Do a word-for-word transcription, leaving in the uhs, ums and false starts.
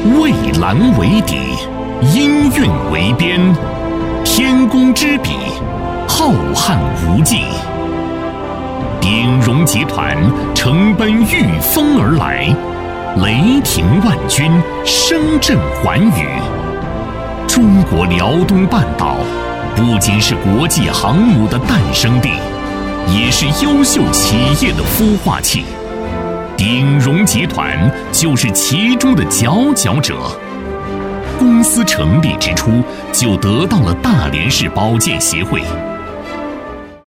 蔚蓝为底，音韵为边，天工之笔，浩瀚无际。鼎荣集团乘奔御风而来，雷霆万钧，声震寰宇。中国辽东半岛不仅是国际航母的诞生地，也是优秀企业的孵化器。鼎荣集团就是其中的佼佼者。公司成立之初就得到了大连市保健协会、